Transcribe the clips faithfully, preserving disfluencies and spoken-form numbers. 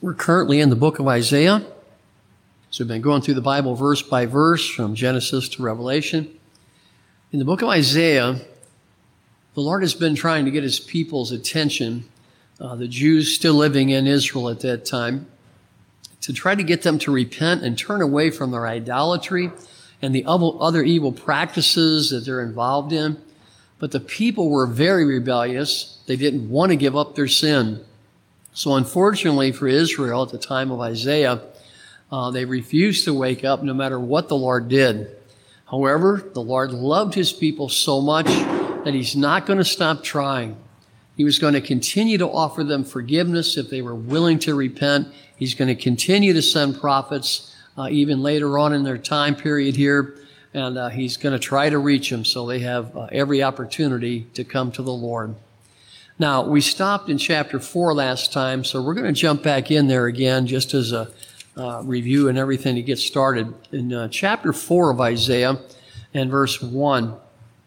We're currently in the book of Isaiah. So we've been going through the Bible verse by verse from Genesis to Revelation. In the book of Isaiah, the Lord has been trying to get his people's attention, uh, the Jews still living in Israel at that time, to try to get them to repent and turn away from their idolatry and the other evil practices that they're involved in. But the people were very rebellious. They didn't want to give up their sin. So unfortunately for Israel at the time of Isaiah, uh, they refused to wake up no matter what the Lord did. However, the Lord loved his people so much that he's not going to stop trying. He was going to continue to offer them forgiveness if they were willing to repent. He's going to continue to send prophets uh, even later on in their time period here. And uh, he's going to try to reach them so they have uh, every opportunity to come to the Lord. Now, we stopped in chapter four last time, so we're going to jump back in there again just as a uh, review and everything to get started. In uh, chapter four of Isaiah and verse one,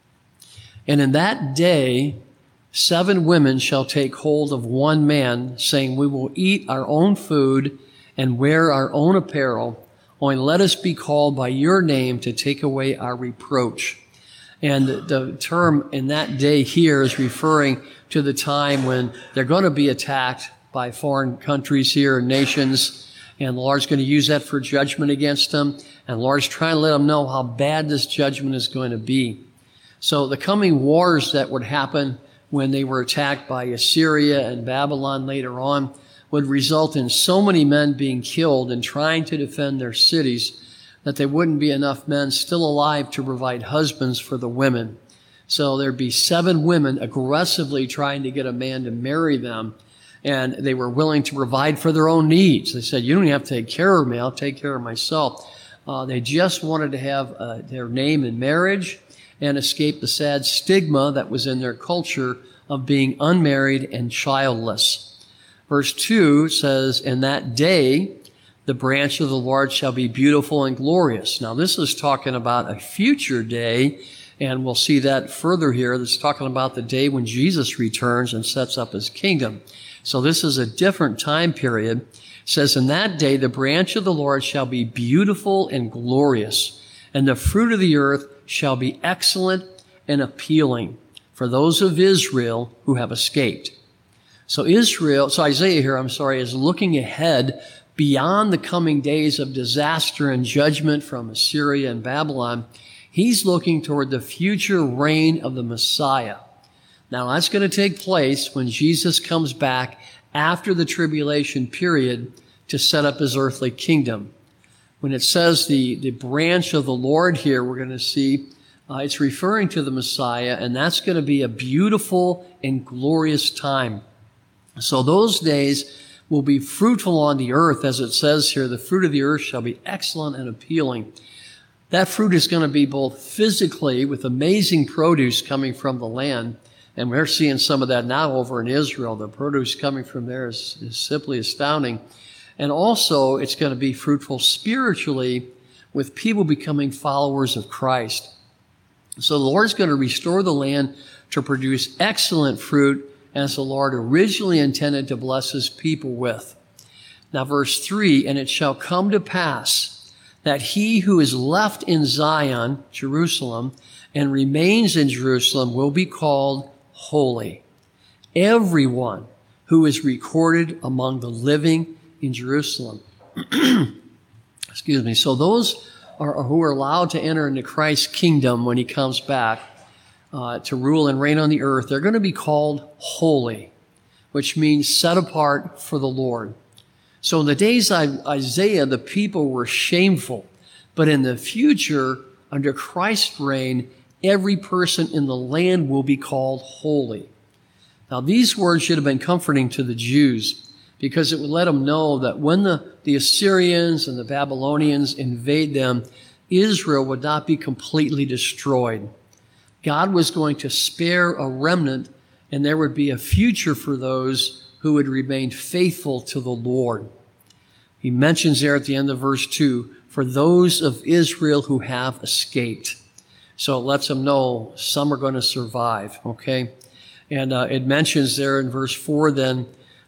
"And in that day, seven women shall take hold of one man, saying, We will eat our own food and wear our own apparel. Only let us be called by your name to take away our reproach." And the term "in that day" here is referring to the time when they're going to be attacked by foreign countries here and nations. And the Lord's going to use that for judgment against them. And the Lord's trying to let them know how bad this judgment is going to be. So the coming wars that would happen when they were attacked by Assyria and Babylon later on would result in so many men being killed in trying to defend their cities that there wouldn't be enough men still alive to provide husbands for the women. So there'd be seven women aggressively trying to get a man to marry them, and they were willing to provide for their own needs. They said, you don't have to take care of me, I'll take care of myself. Uh, they just wanted to have uh, their name in marriage and escape the sad stigma that was in their culture of being unmarried and childless. Verse two says, "In that day, the branch of the Lord shall be beautiful and glorious." Now, this is talking about a future day, and we'll see that further here. It's talking about the day when Jesus returns and sets up his kingdom. So this is a different time period. It says, "In that day, the branch of the Lord shall be beautiful and glorious, and the fruit of the earth shall be excellent and appealing for those of Israel who have escaped." So Israel, so Isaiah here, I'm sorry, is looking ahead beyond the coming days of disaster and judgment from Assyria and Babylon. He's looking toward the future reign of the Messiah. Now, that's going to take place when Jesus comes back after the tribulation period to set up his earthly kingdom. When it says the, the branch of the Lord here, we're going to see uh, it's referring to the Messiah, and that's going to be a beautiful and glorious time. So those days will be fruitful on the earth, as it says here, the fruit of the earth shall be excellent and appealing. That fruit is going to be both physically with amazing produce coming from the land, and we're seeing some of that now over in Israel. The produce coming from there is, is simply astounding. And also, it's going to be fruitful spiritually with people becoming followers of Christ. So the Lord's going to restore the land to produce excellent fruit as the Lord originally intended to bless his people with. Now, verse three, "And it shall come to pass that he who is left in Zion, Jerusalem, and remains in Jerusalem will be called holy. Everyone who is recorded among the living in Jerusalem." Excuse me. So those are, who are allowed to enter into Christ's kingdom when he comes back uh, to rule and reign on the earth, they're going to be called holy, which means set apart for the Lord. So in the days of Isaiah, the people were shameful. But in the future, under Christ's reign, every person in the land will be called holy. Now, these words should have been comforting to the Jews because it would let them know that when the, the Assyrians and the Babylonians invade them, Israel would not be completely destroyed. God was going to spare a remnant, and there would be a future for those who would remain faithful to the Lord. He mentions there at the end of verse two, "For those of Israel who have escaped." So it lets them know some are going to survive, okay? And uh, it mentions there in verse four then,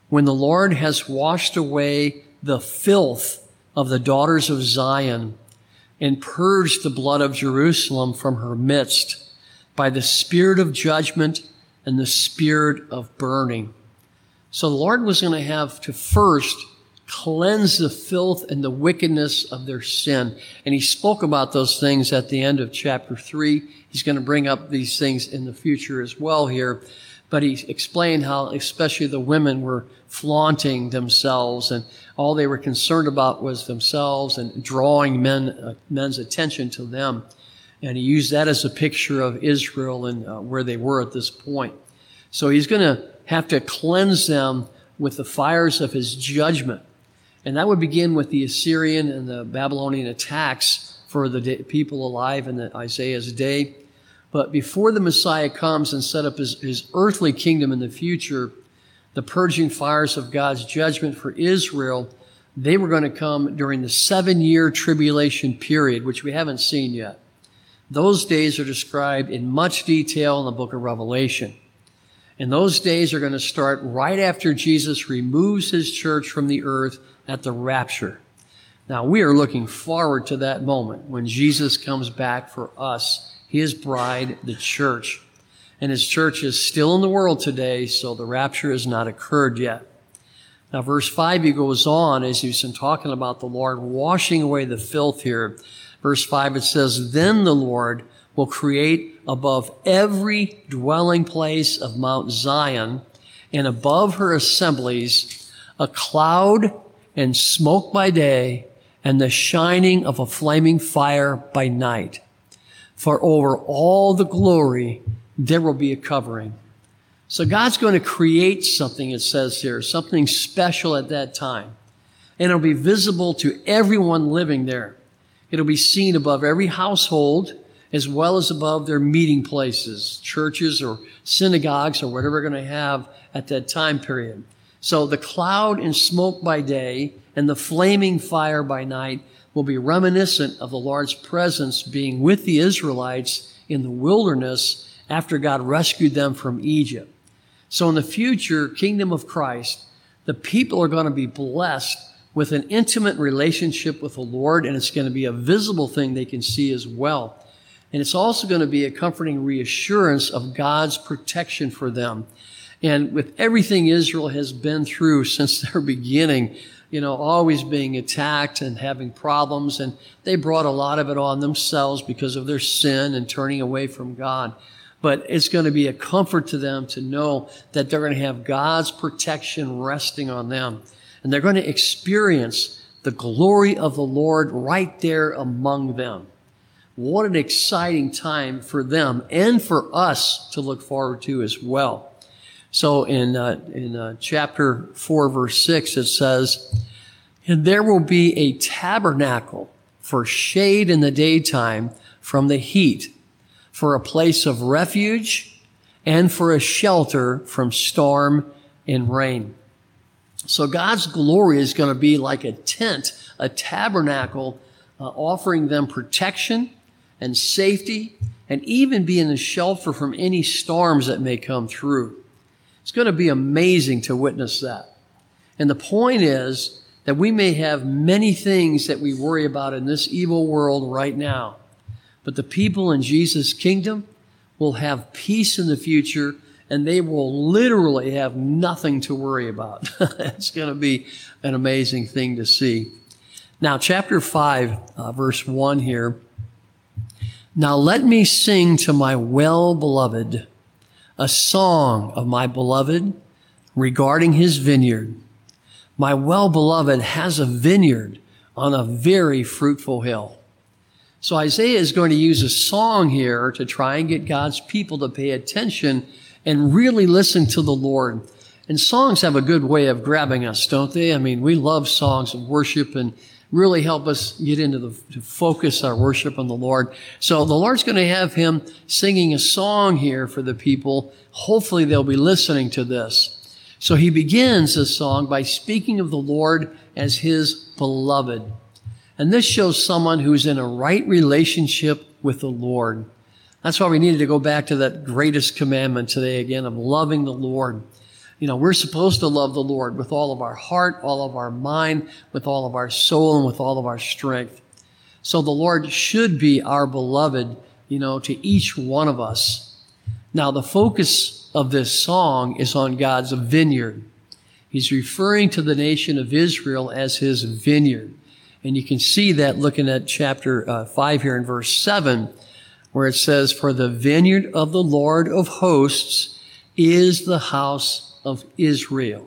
when the Lord has washed away the filth of the daughters of Zion and purged the blood of Jerusalem from her midst by the spirit of judgment and the spirit of burning. So the Lord was going to have to first cleanse the filth and the wickedness of their sin. And he spoke about those things at the end of chapter three. He's going to bring up these things in the future as well here. But he explained how especially the women were flaunting themselves, and all they were concerned about was themselves and drawing men, uh, men's attention to them. And he used that as a picture of Israel and uh, where they were at this point. So he's going to have to cleanse them with the fires of his judgment. And that would begin with the Assyrian and the Babylonian attacks for the day, people alive in the Isaiah's day. But before the Messiah comes and set up his, his earthly kingdom in the future, the purging fires of God's judgment for Israel, they were going to come during the seven-year tribulation period, which we haven't seen yet. Those days are described in much detail in the book of Revelation. And those days are going to start right after Jesus removes his church from the earth at the rapture. Now, we are looking forward to that moment when Jesus comes back for us, his bride, the church. And his church is still in the world today, so the rapture has not occurred yet. Now, verse five, he goes on, as he's been talking about the Lord washing away the filth here. Verse five, it says, "Then the Lord will create above every dwelling place of Mount Zion and above her assemblies a cloud and smoke by day and the shining of a flaming fire by night. For over all the glory there will be a covering." So God's going to create something, it says here, something special at that time. And it'll be visible to everyone living there. It'll be seen above every household as well as above their meeting places, churches or synagogues or whatever they're going to have at that time period. So the cloud and smoke by day and the flaming fire by night will be reminiscent of the Lord's presence being with the Israelites in the wilderness after God rescued them from Egypt. So in the future kingdom of Christ, the people are going to be blessed with an intimate relationship with the Lord, and it's going to be a visible thing they can see as well. And it's also going to be a comforting reassurance of God's protection for them. And with everything Israel has been through since their beginning, you know, always being attacked and having problems, and they brought a lot of it on themselves because of their sin and turning away from God. But it's going to be a comfort to them to know that they're going to have God's protection resting on them. And they're going to experience the glory of the Lord right there among them. What an exciting time for them and for us to look forward to as well. So in uh, in uh, chapter four, verse six, it says, "And there will be a tabernacle for shade in the daytime from the heat, for a place of refuge, and for a shelter from storm and rain." So God's glory is going to be like a tent, a tabernacle, uh, offering them protection and safety, and even being a shelter from any storms that may come through. It's going to be amazing to witness that. And the point is that we may have many things that we worry about in this evil world right now, but the people in Jesus' kingdom will have peace in the future, and they will literally have nothing to worry about. It's going to be an amazing thing to see. Now, chapter five, uh, verse one here. "Now let me sing to my well-beloved a song of my beloved regarding his vineyard. My well-beloved has a vineyard on a very fruitful hill." So Isaiah is going to use a song here to try and get God's people to pay attention and really listen to the Lord. And songs have a good way of grabbing us, don't they? I mean, we love songs of worship and really help us get into the, to focus our worship on the Lord. So the Lord's going to have him singing a song here for the people. Hopefully they'll be listening to this. So he begins this song by speaking of the Lord as his beloved. And this shows someone who's in a right relationship with the Lord. That's why we needed to go back to that greatest commandment today again of loving the Lord. You know, we're supposed to love the Lord with all of our heart, all of our mind, with all of our soul, and with all of our strength. So the Lord should be our beloved, you know, to each one of us. Now, the focus of this song is on God's vineyard. He's referring to the nation of Israel as his vineyard. And you can see that looking at chapter uh, five here in verse seven, where it says, "For the vineyard of the Lord of hosts is the house of Israel."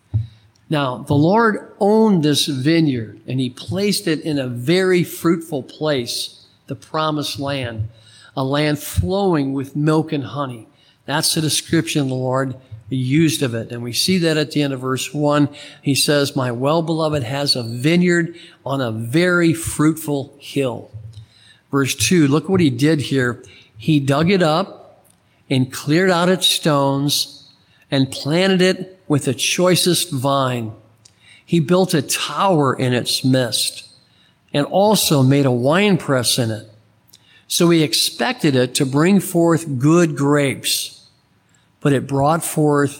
Now, the Lord owned this vineyard, and he placed it in a very fruitful place, the promised land, a land flowing with milk and honey. That's the description the Lord used of it. And we see that at the end of verse one. He says, "My well-beloved has a vineyard on a very fruitful hill." Verse two, look what he did here. He dug it up and cleared out its stones and planted it with the choicest vine. He built a tower in its midst and also made a winepress in it. So he expected it to bring forth good grapes, but it brought forth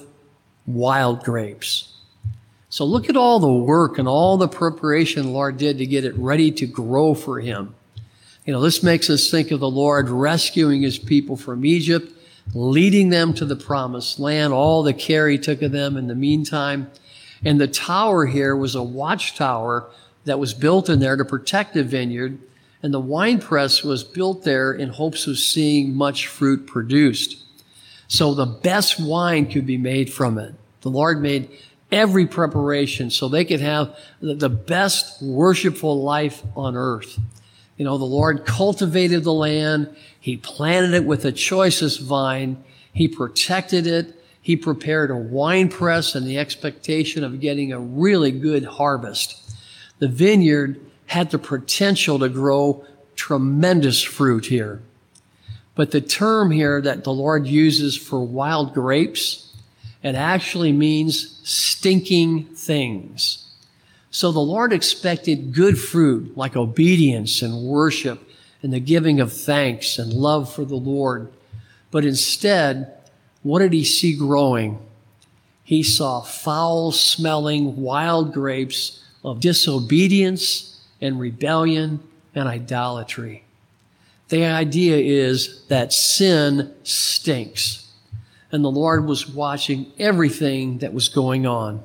wild grapes. So look at all the work and all the preparation the Lord did to get it ready to grow for him. You know, this makes us think of the Lord rescuing his people from Egypt, leading them to the promised land, all the care he took of them in the meantime. And the tower here was a watchtower that was built in there to protect the vineyard. And the winepress was built there in hopes of seeing much fruit produced. So the best wine could be made from it. The Lord made every preparation so they could have the best worshipful life on earth. You know, the Lord cultivated the land. He planted it with the choicest vine. He protected it. He prepared a wine press in the expectation of getting a really good harvest. The vineyard had the potential to grow tremendous fruit here. But the term here that the Lord uses for wild grapes, it actually means stinking things. So the Lord expected good fruit like obedience and worship and the giving of thanks and love for the Lord. But instead, what did he see growing? He saw foul-smelling wild grapes of disobedience and rebellion and idolatry. The idea is that sin stinks. And the Lord was watching everything that was going on.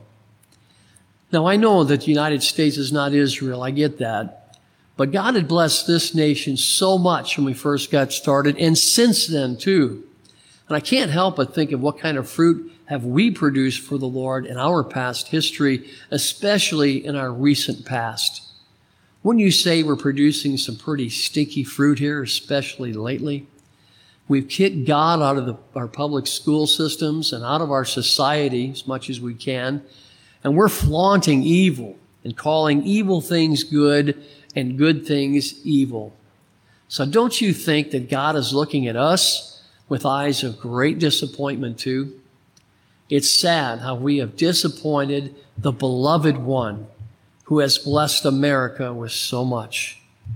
Now, I know that the United States is not Israel. I get that. But God had blessed this nation so much when we first got started, and since then, too. And I can't help but think of what kind of fruit have we produced for the Lord in our past history, especially in our recent past. Wouldn't you say we're producing some pretty stinky fruit here, especially lately? We've kicked God out of the, our public school systems and out of our society as much as we can. And we're flaunting evil and calling evil things good and good things evil. So don't you think that God is looking at us with eyes of great disappointment too? It's sad how we have disappointed the beloved one who has blessed America with so much.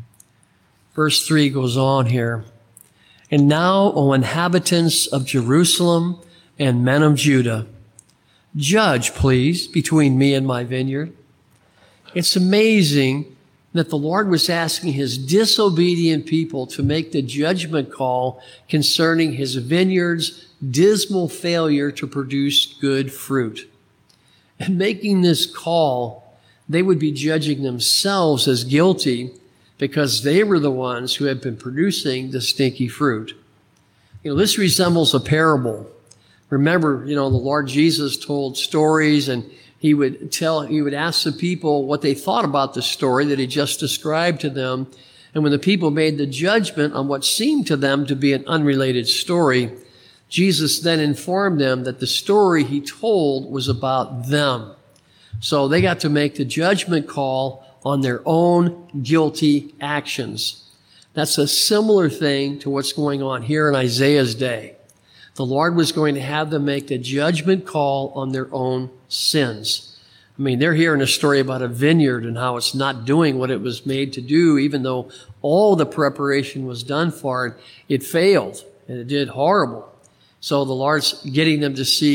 Verse three goes on here. "And now, O inhabitants of Jerusalem and men of Judah, judge, please, between me and my vineyard." It's amazing that the Lord was asking his disobedient people to make the judgment call concerning his vineyard's dismal failure to produce good fruit. And making this call, they would be judging themselves as guilty because they were the ones who had been producing the stinky fruit. You know, this resembles a parable. Remember, you know, the Lord Jesus told stories, and he would tell, he would ask the people what they thought about the story that he just described to them. And when the people made the judgment on what seemed to them to be an unrelated story, Jesus then informed them that the story he told was about them. So they got to make the judgment call on their own guilty actions. That's a similar thing to what's going on here in Isaiah's day. The Lord was going to have them make the judgment call on their own sins. I mean, they're hearing a story about a vineyard and how it's not doing what it was made to do, even though all the preparation was done for it. It failed, and it did horrible. So the Lord's getting them to see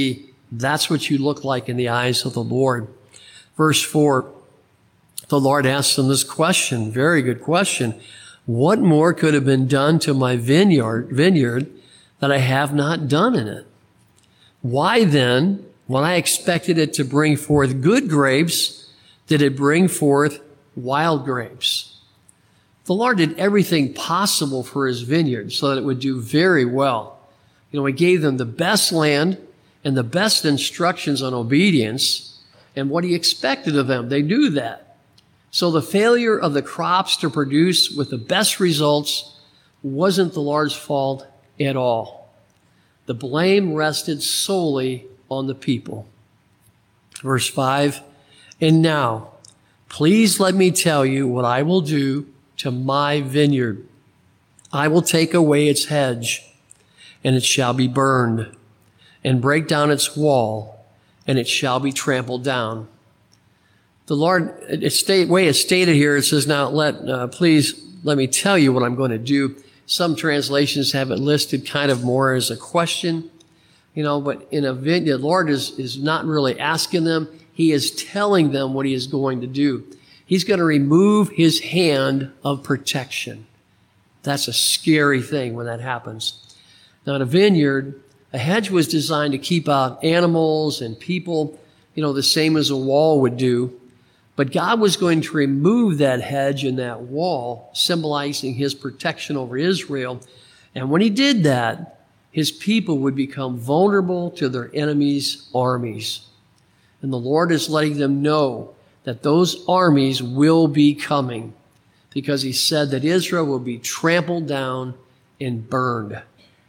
That's what you look like in the eyes of the Lord. Verse four, the Lord asked them this question, very good question. What more could have been done to my vineyard, vineyard that I have not done in it? Why then, when I expected it to bring forth good grapes, did it bring forth wild grapes? The Lord did everything possible for his vineyard so that it would do very well. You know, he gave them the best land and the best instructions on obedience and what he expected of them. They do that. So the failure of the crops to produce with the best results wasn't the Lord's fault at all. The blame rested solely on the people. Verse five, and now, please let me tell you what I will do to my vineyard. I will take away its hedge, and it shall be burned, and break down its wall, and it shall be trampled down. The Lord, it's the way it's stated here, it says, now let, uh, please let me tell you what I'm going to do. Some translations have it listed kind of more as a question, you know, but in a vineyard, the Lord is, is not really asking them. He is telling them what he is going to do. He's going to remove his hand of protection. That's a scary thing when that happens. Now, in a vineyard, a hedge was designed to keep out animals and people, you know, the same as a wall would do. But God was going to remove that hedge and that wall, symbolizing his protection over Israel. And when he did that, his people would become vulnerable to their enemies' armies. And the Lord is letting them know that those armies will be coming, because he said that Israel will be trampled down and burned.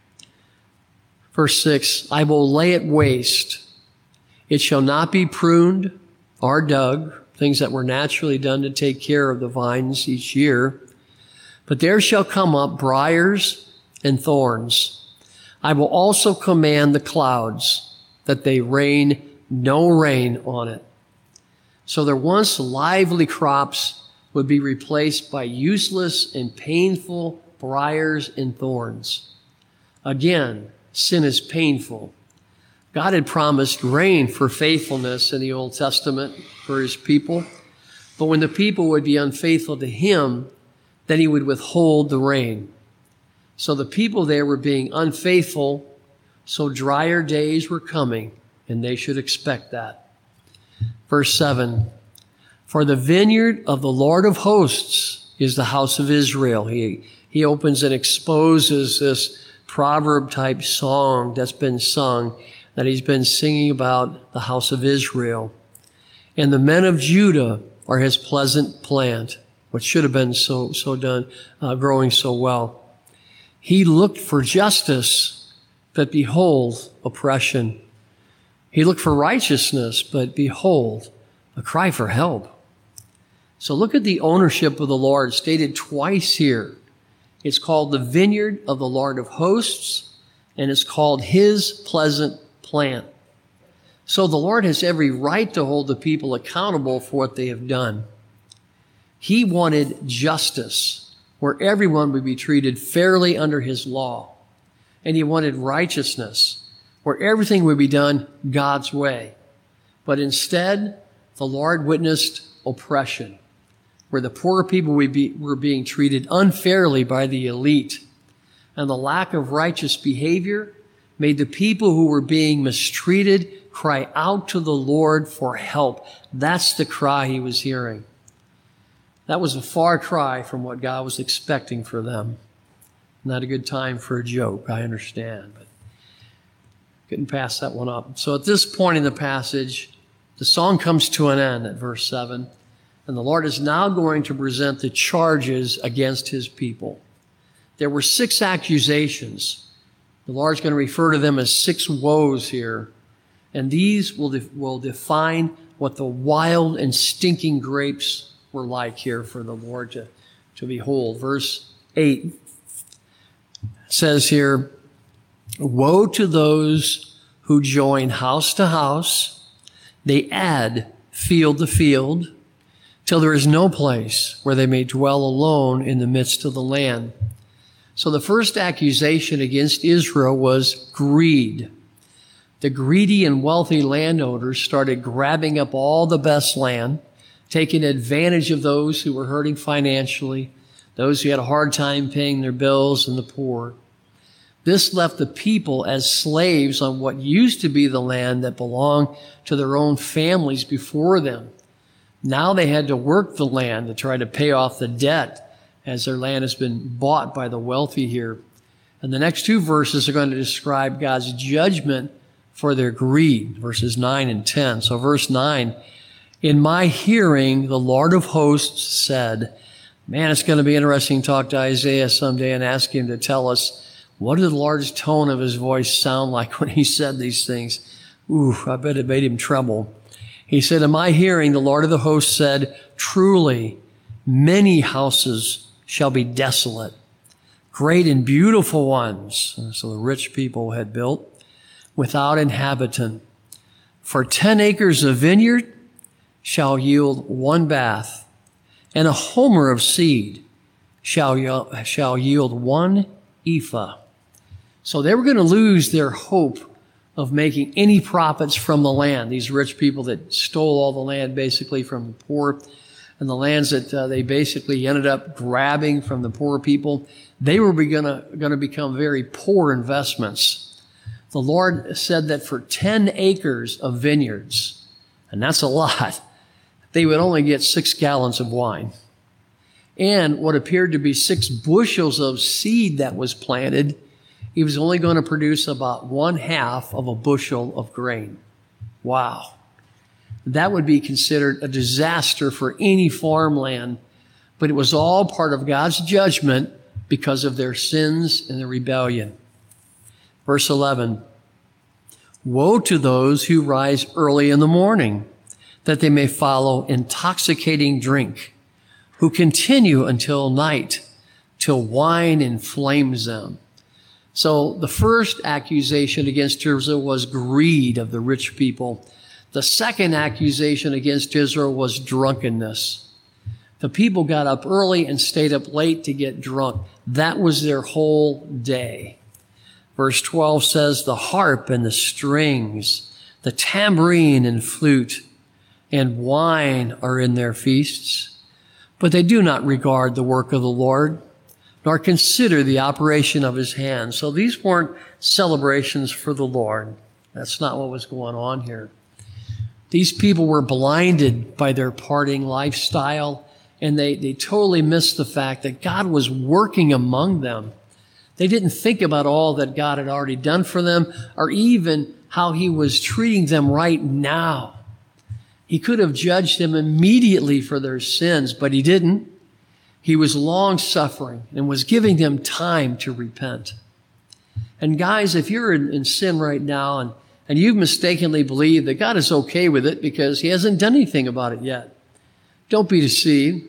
Verse six, I will lay it waste. It shall not be pruned or dug, things that were naturally done to take care of the vines each year. But there shall come up briars and thorns. I will also command the clouds that they rain no rain on it. So their once lively crops would be replaced by useless and painful briars and thorns. Again, sin is painful. God had promised rain for faithfulness in the Old Testament for his people. But when the people would be unfaithful to him, then he would withhold the rain. So the people there were being unfaithful, so drier days were coming, and they should expect that. Verse seven, for the vineyard of the Lord of hosts is the house of Israel. He, he opens and exposes this proverb-type song that's been sung, that he's been singing about the house of Israel. And the men of Judah are his pleasant plant, which should have been so, so done, uh, growing so well. He looked for justice, but behold, oppression. He looked for righteousness, but behold, a cry for help. So look at the ownership of the Lord stated twice here. It's called the vineyard of the Lord of hosts, and it's called his pleasant plant. So the Lord has every right to hold the people accountable for what they have done. He wanted justice, where everyone would be treated fairly under his law. And he wanted righteousness, where everything would be done God's way. But instead, the Lord witnessed oppression, where the poor people would be, were being treated unfairly by the elite. And the lack of righteous behavior made the people who were being mistreated cry out to the Lord for help. That's the cry he was hearing. That was a far cry from what God was expecting for them. Not a good time for a joke, I understand, but couldn't pass that one up. So at this point in the passage, the song comes to an end at verse seven, and the Lord is now going to present the charges against his people. There were six accusations. The Lord's going to refer to them as six woes here, and these will, de- will define what the wild and stinking grapes were like here for the Lord to, to behold. Verse eight says here, woe to those who join house to house. They add field to field till there is no place where they may dwell alone in the midst of the land. So the first accusation against Israel was greed. the greedy and wealthy landowners started grabbing up all the best land, taking advantage of those who were hurting financially, those who had a hard time paying their bills, and the poor. This left the people as slaves on what used to be the land that belonged to their own families before them. Now they had to work the land to try to pay off the debt, as their land has been bought by the wealthy here. And the next two verses are going to describe God's judgment for their greed, verses nine and ten. So verse nine, in my hearing, the Lord of hosts said, man, it's going to be interesting to talk to Isaiah someday and ask him to tell us, what did the Lord's tone of his voice sound like when he said these things? Ooh, I bet it made him tremble. He said, in my hearing, the Lord of the hosts said, truly, many houses shall be desolate, great and beautiful ones. So the rich people had built, without inhabitant. For ten acres of vineyard shall yield one bath, and a homer of seed shall, shall yield one ephah. So they were going to lose their hope of making any profits from the land. These rich people that stole all the land basically from the poor, and the lands that uh, they basically ended up grabbing from the poor people, they were going to become very poor investments. The Lord said that for ten acres of vineyards, and that's a lot, they would only get six gallons of wine. And what appeared to be six bushels of seed that was planted, he was only going to produce about one half of a bushel of grain. Wow. That would be considered a disaster for any farmland, but it was all part of God's judgment because of their sins and their rebellion. Verse eleven, woe to those who rise early in the morning, that they may follow intoxicating drink, who continue until night, till wine inflames them. So the first accusation against Israel was greed of the rich people. The second accusation against Israel was drunkenness. The people got up early and stayed up late to get drunk. That was their whole day. Verse twelve says, the harp and the strings, the tambourine and flute, and wine are in their feasts. But they do not regard the work of the Lord, nor consider the operation of his hands. So these weren't celebrations for the Lord. That's not what was going on here. These people were blinded by their partying lifestyle, and they, they totally missed the fact that God was working among them. They didn't think about all that God had already done for them, or even how he was treating them right now. He could have judged them immediately for their sins, but he didn't. He was long-suffering and was giving them time to repent. And guys, if you're in, in sin right now and, and you've mistakenly believed that God is okay with it because he hasn't done anything about it yet, don't be deceived.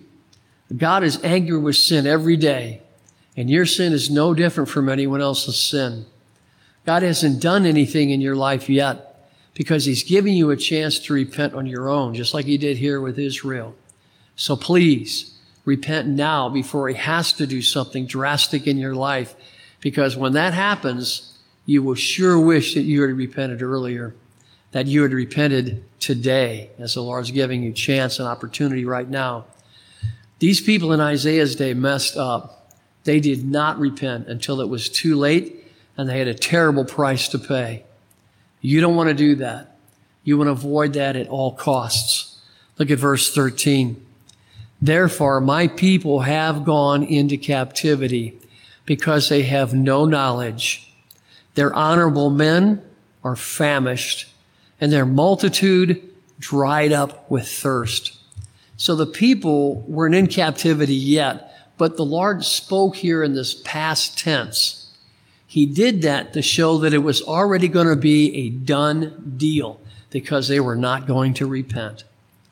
God is angry with sin every day, and your sin is no different from anyone else's sin. God hasn't done anything in your life yet because he's giving you a chance to repent on your own, just like he did here with Israel. So please, repent now before he has to do something drastic in your life, because when that happens, you will sure wish that you had repented earlier, that you had repented today, as the Lord's giving you chance and opportunity right now. These people in Isaiah's day messed up. They did not repent until it was too late, and they had a terrible price to pay. You don't want to do that. You want to avoid that at all costs. Look at verse thirteen. Therefore, my people have gone into captivity because they have no knowledge. Their honorable men are famished, and their multitude dried up with thirst. So the people weren't in captivity yet, but the Lord spoke here in this past tense. He did that to show that it was already going to be a done deal because they were not going to repent.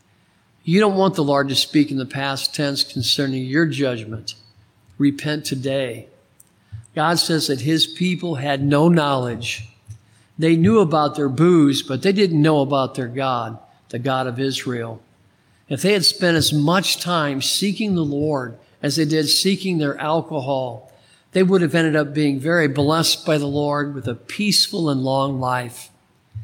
You don't want the Lord to speak in the past tense concerning your judgment. Repent today. God says that his people had no knowledge. They knew about their booze, but they didn't know about their God, the God of Israel. If they had spent as much time seeking the Lord as they did seeking their alcohol, they would have ended up being very blessed by the Lord with a peaceful and long life.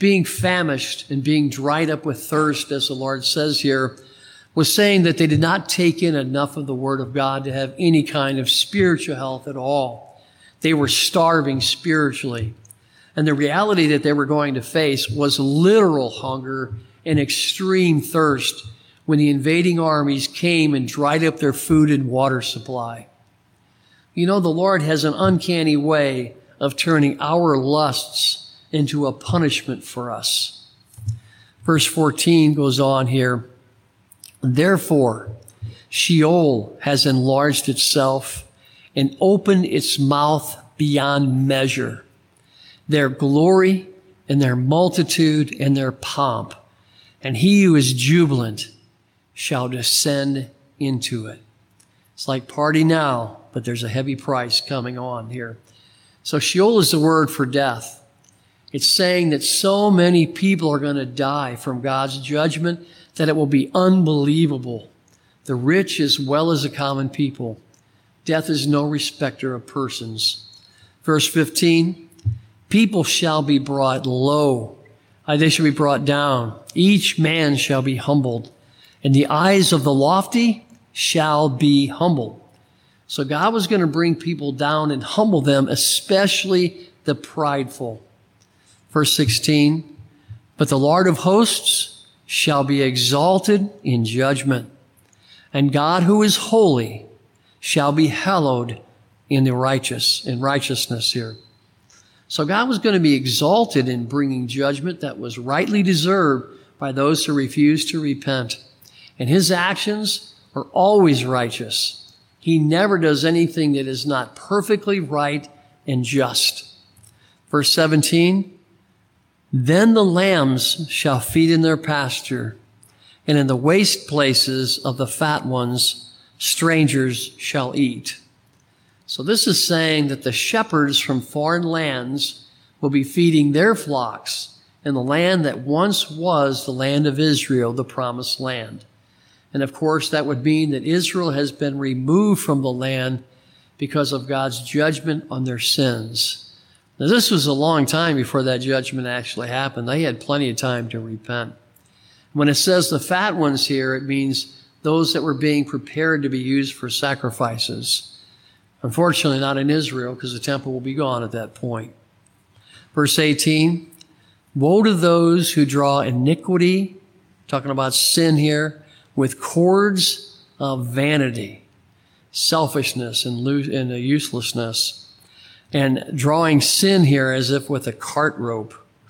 being famished and being dried up with thirst, as the Lord says here, was saying that they did not take in enough of the Word of God to have any kind of spiritual health at all. They were starving spiritually. And the reality that they were going to face was literal hunger and extreme thirst when the invading armies came and dried up their food and water supply. You know, the Lord has an uncanny way of turning our lusts into a punishment for us. Verse fourteen goes on here. Therefore, Sheol has enlarged itself and opened its mouth beyond measure. Their glory and their multitude and their pomp, and he who is jubilant shall descend into it. It's like party now, but there's a heavy price coming on here. So Sheol is the word for death. It's saying that so many people are going to die from God's judgment that it will be unbelievable. The rich as well as the common people. Death is no respecter of persons. Verse fifteen, people shall be brought low. Uh, they shall be brought down. Each man shall be humbled. And the eyes of the lofty shall be humbled. So God was going to bring people down and humble them, especially the prideful. Verse sixteen, but the Lord of hosts shall be exalted in judgment, and God who is holy shall be hallowed in the righteous, in righteousness here. So God was going to be exalted in bringing judgment that was rightly deserved by those who refused to repent. And his actions are always righteous. He never does anything that is not perfectly right and just. Verse seventeen, then the lambs shall feed in their pasture, and in the waste places of the fat ones, strangers shall eat. So this is saying that the shepherds from foreign lands will be feeding their flocks in the land that once was the land of Israel, the promised land. And of course, that would mean that Israel has been removed from the land because of God's judgment on their sins. Now, this was a long time before that judgment actually happened. They had plenty of time to repent. When it says the fat ones here, it means those that were being prepared to be used for sacrifices. Unfortunately, not in Israel, because the temple will be gone at that point. Verse eighteen, woe to those who draw iniquity, talking about sin here, with cords of vanity, selfishness, and uselessness. And drawing sin here as if with a cart rope.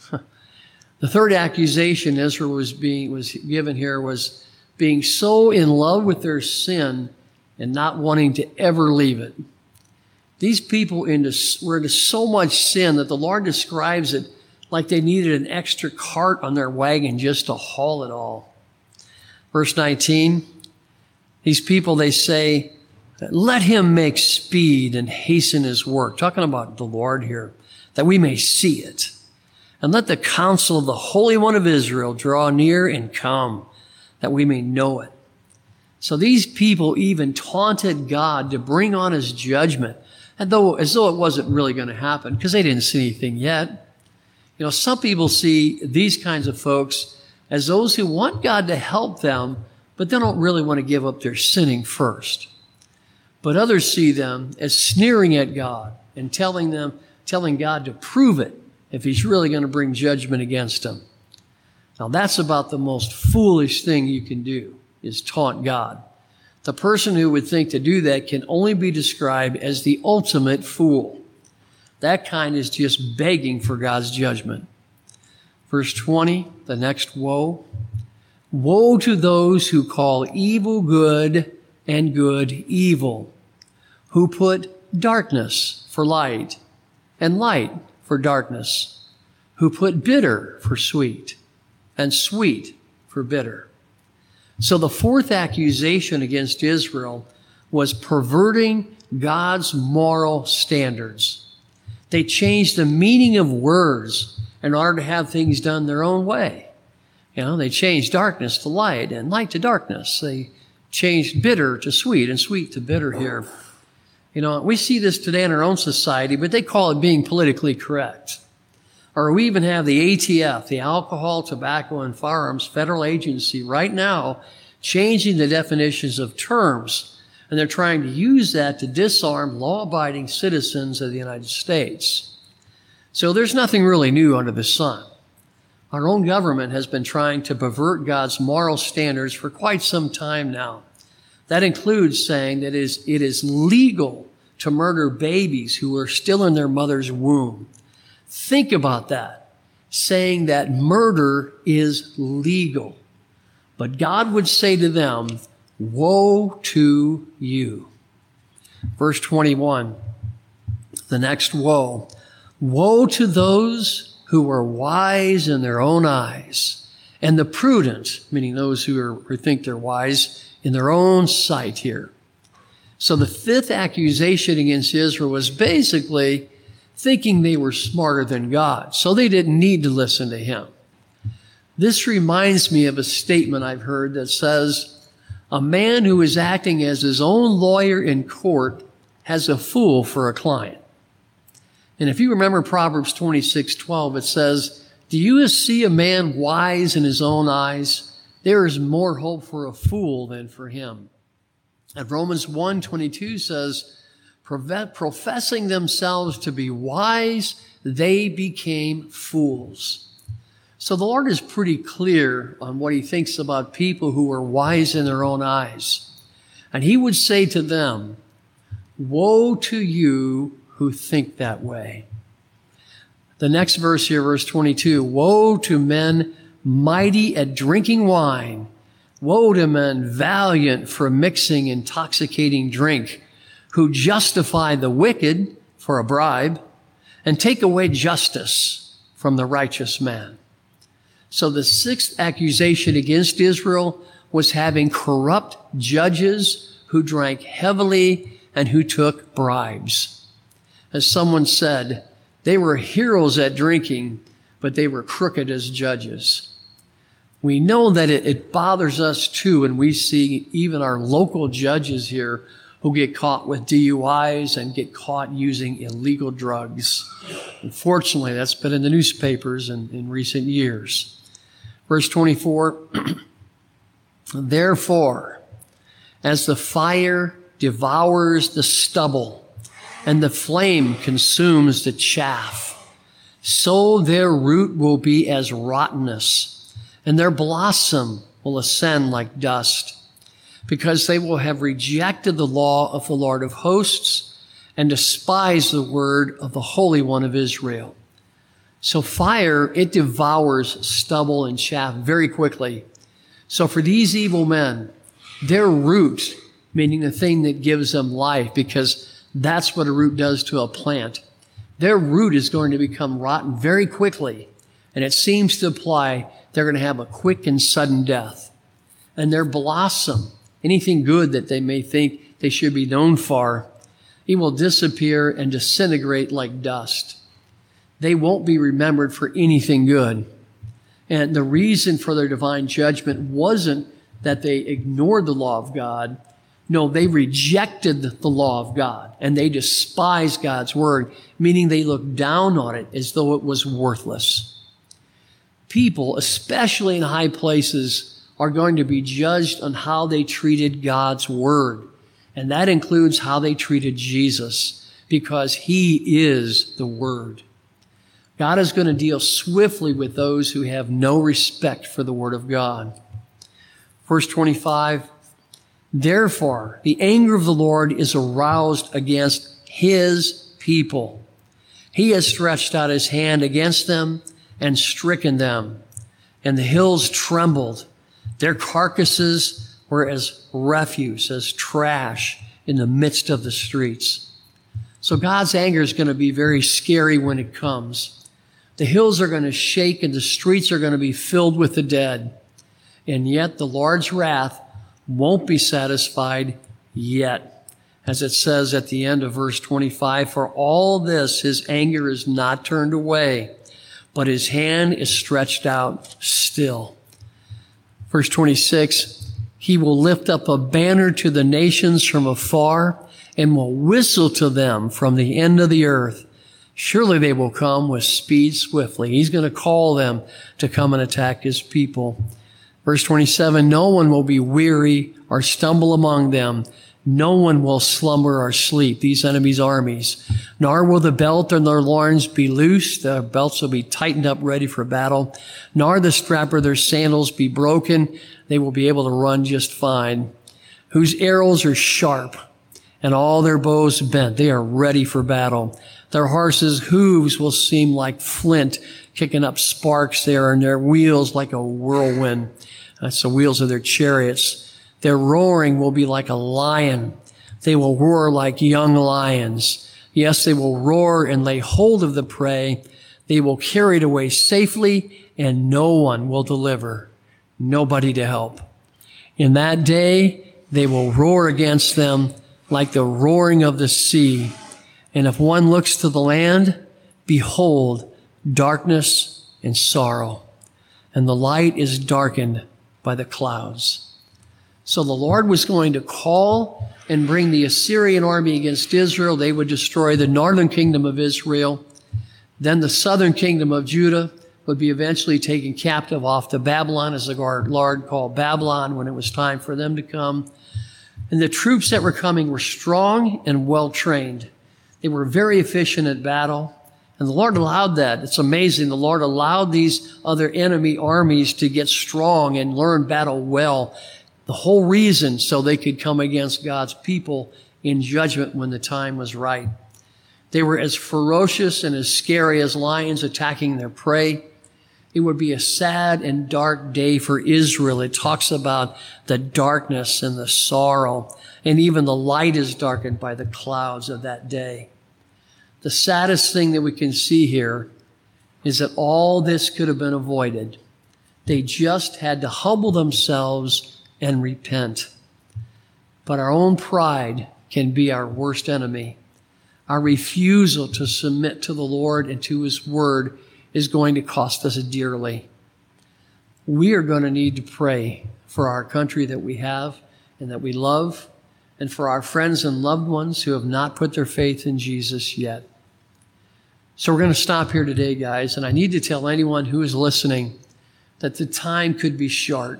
The third accusation Israel was being was given here was being so in love with their sin and not wanting to ever leave it. These people into, were into so much sin that the Lord describes it like they needed an extra cart on their wagon just to haul it all. Verse nineteen, these people, they say, let him make speed and hasten his work. Talking about the Lord here, that we may see it. And let the counsel of the Holy One of Israel draw near and come, that we may know it. So these people even taunted God to bring on his judgment, and though, as though it wasn't really going to happen, because they didn't see anything yet. You know, some people see these kinds of folks as those who want God to help them, but they don't really want to give up their sinning first. But others see them as sneering at God and telling them, telling God to prove it if he's really going to bring judgment against them. Now that's about the most foolish thing you can do, is taunt God. The person who would think to do that can only be described as the ultimate fool. That kind is just begging for God's judgment. Verse twenty, the next woe. Woe to those who call evil good and good evil, who put darkness for light and light for darkness, who put bitter for sweet and sweet for bitter. So the fourth accusation against Israel was perverting God's moral standards. They changed the meaning of words in order to have things done their own way. You know, they changed darkness to light and light to darkness. They changed bitter to sweet and sweet to bitter here. You know, we see this today in our own society, but they call it being politically correct. Or we even have the A T F, the Alcohol, Tobacco, and Firearms Federal Agency, right now changing the definitions of terms. And they're trying to use that to disarm law-abiding citizens of the United States. So there's nothing really new under the sun. Our own government has been trying to pervert God's moral standards for quite some time now. That includes saying that it is, it is legal to murder babies who are still in their mother's womb. Think about that, saying that murder is legal. But God would say to them, woe to you. Verse twenty-one, the next woe. Woe to those who are wise in their own eyes, and the prudent, meaning those who, are, who think they're wise, in their own sight here. So the fifth accusation against Israel was basically thinking they were smarter than God, so they didn't need to listen to him. This reminds me of a statement I've heard that says, a man who is acting as his own lawyer in court has a fool for a client. And if you remember Proverbs twenty-six twelve, it says, do you see a man wise in his own eyes? There is more hope for a fool than for him. And Romans one twenty-two says, professing themselves to be wise, they became fools. So the Lord is pretty clear on what he thinks about people who are wise in their own eyes. And he would say to them, woe to you who think that way. The next verse here, verse twenty-two, woe to men mighty at drinking wine. Woe to men valiant for mixing intoxicating drink, who justify the wicked for a bribe and take away justice from the righteous man. So the sixth accusation against Israel was having corrupt judges who drank heavily and who took bribes. As someone said, they were heroes at drinking, but they were crooked as judges. We know that it, it bothers us too when we see even our local judges here who get caught with D U Is and get caught using illegal drugs. Unfortunately, that's been in the newspapers in, in recent years. Verse twenty-four, therefore, as the fire devours the stubble and the flame consumes the chaff, so their root will be as rottenness, and their blossom will ascend like dust, because they will have rejected the law of the Lord of hosts and despised the word of the Holy One of Israel. So fire, it devours stubble and chaff very quickly. So for these evil men, their root, meaning the thing that gives them life, because that's what a root does to a plant, their root is going to become rotten very quickly. And it seems to imply they're going to have a quick and sudden death. And their blossom, anything good that they may think they should be known for, it will disappear and disintegrate like dust. They won't be remembered for anything good. And the reason for their divine judgment wasn't that they ignored the law of God. No, they rejected the law of God and they despised God's word, meaning they looked down on it as though it was worthless. People, especially in high places, are going to be judged on how they treated God's word. And that includes how they treated Jesus, because he is the word. God is going to deal swiftly with those who have no respect for the word of God. Verse twenty-five, therefore, the anger of the Lord is aroused against his people. He has stretched out his hand against them and stricken them, and the hills trembled. Their carcasses were as refuse, as trash in the midst of the streets. So God's anger is going to be very scary when it comes. The hills are going to shake and the streets are going to be filled with the dead. And yet the Lord's wrath won't be satisfied yet. As it says at the end of verse twenty-five, for all this his anger is not turned away, but his hand is stretched out still. Verse twenty-six, he will lift up a banner to the nations from afar and will whistle to them from the end of the earth. Surely they will come with speed swiftly. He's going to call them to come and attack his people. Verse twenty-seven, no one will be weary or stumble among them. No one will slumber or sleep, these enemies' armies. Nor will the belt on their loins be loosed. Their belts will be tightened up ready for battle. Nor the strap of their sandals be broken. They will be able to run just fine. Whose arrows are sharp and all their bows bent. They are ready for battle. Their horses' hooves will seem like flint, kicking up sparks there, and their wheels like a whirlwind. That's the wheels of their chariots. Their roaring will be like a lion. They will roar like young lions. Yes, they will roar and lay hold of the prey. They will carry it away safely, and no one will deliver. Nobody to help. In that day, they will roar against them like the roaring of the sea. And if one looks to the land, behold, darkness and sorrow. And the light is darkened by the clouds. So the Lord was going to call and bring the Assyrian army against Israel. They would destroy the northern kingdom of Israel. Then the southern kingdom of Judah would be eventually taken captive off to Babylon, as the Lord called Babylon when it was time for them to come. And the troops that were coming were strong and well trained. They were very efficient at battle. And the Lord allowed that. It's amazing. The Lord allowed these other enemy armies to get strong and learn battle well. The whole reason so they could come against God's people in judgment when the time was right. They were as ferocious and as scary as lions attacking their prey. It would be a sad and dark day for Israel. It talks about the darkness and the sorrow, and even the light is darkened by the clouds of that day. The saddest thing that we can see here is that all this could have been avoided. They just had to humble themselves and repent. But our own pride can be our worst enemy. Our refusal to submit to the Lord and to His Word is going to cost us dearly. We are going to need to pray for our country that we have and that we love, and for our friends and loved ones who have not put their faith in Jesus yet. So we're going to stop here today, guys, and I need to tell anyone who is listening that the time could be short,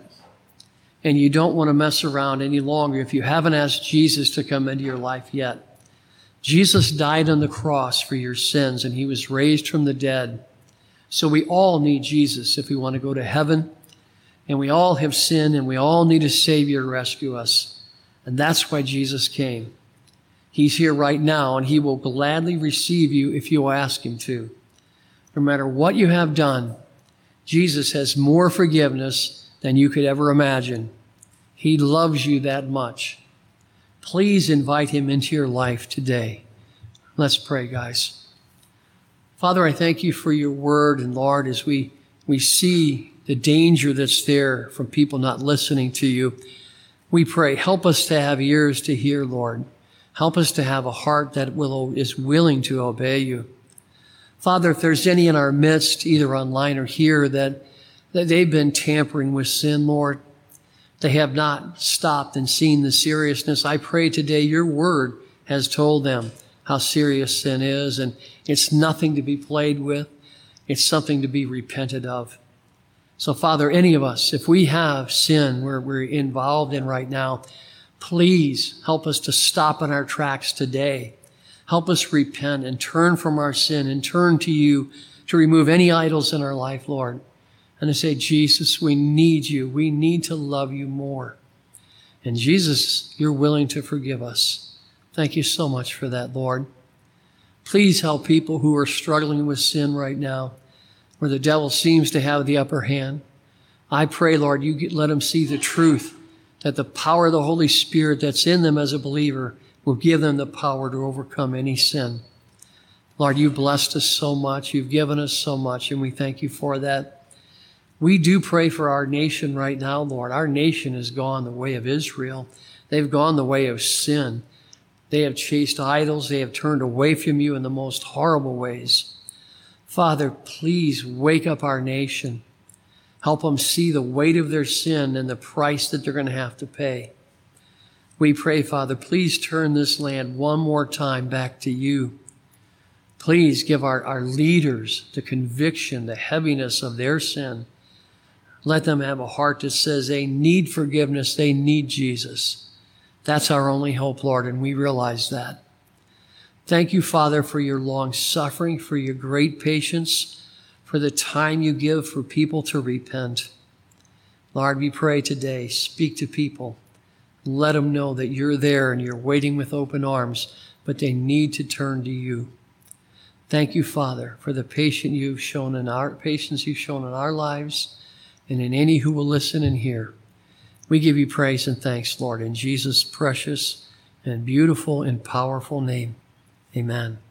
and you don't want to mess around any longer if you haven't asked Jesus to come into your life yet. Jesus died on the cross for your sins, and He was raised from the dead. So we all need Jesus if we want to go to heaven, and we all have sinned, and we all need a Savior to rescue us. And that's why Jesus came. He's here right now, and He will gladly receive you if you ask Him to. No matter what you have done, Jesus has more forgiveness than you could ever imagine. He loves you that much. Please invite Him into your life today. Let's pray, guys. Father, I thank You for Your word, and Lord, as we, we see the danger that's there from people not listening to You, we pray, help us to have ears to hear, Lord. Help us to have a heart that will, is willing to obey You. Father, if there's any in our midst, either online or here, that, that they've been tampering with sin, Lord, they have not stopped and seen the seriousness, I pray today Your word has told them how serious sin is, and it's nothing to be played with. It's something to be repented of. So, Father, any of us, if we have sin where we're involved in right now, please help us to stop in our tracks today. Help us repent and turn from our sin and turn to You to remove any idols in our life, Lord. And to say, Jesus, we need You. We need to love You more. And Jesus, You're willing to forgive us. Thank You so much for that, Lord. Please help people who are struggling with sin right now, where the devil seems to have the upper hand. I pray, Lord, You get, let them see the truth, that the power of the Holy Spirit that's in them as a believer will give them the power to overcome any sin. Lord, You've blessed us so much. You've given us so much, and we thank You for that. We do pray for our nation right now, Lord. Our nation has gone the way of Israel. They've gone the way of sin. They have chased idols. They have turned away from You in the most horrible ways. Father, please wake up our nation. Help them see the weight of their sin and the price that they're going to have to pay. We pray, Father, please turn this land one more time back to You. Please give our, our leaders the conviction, the heaviness of their sin. Let them have a heart that says they need forgiveness, they need Jesus. That's our only hope, Lord, and we realize that. Thank you, Father, for your long suffering, for your great patience, for the time you give for people to repent. Lord, we pray today, speak to people. Let them know that you're there and you're waiting with open arms, but they need to turn to you. Thank you, Father, for the patience you've shown in our patience you've shown in our lives and in any who will listen and hear. We give you praise and thanks, Lord, in Jesus' precious and beautiful and powerful name. Amen.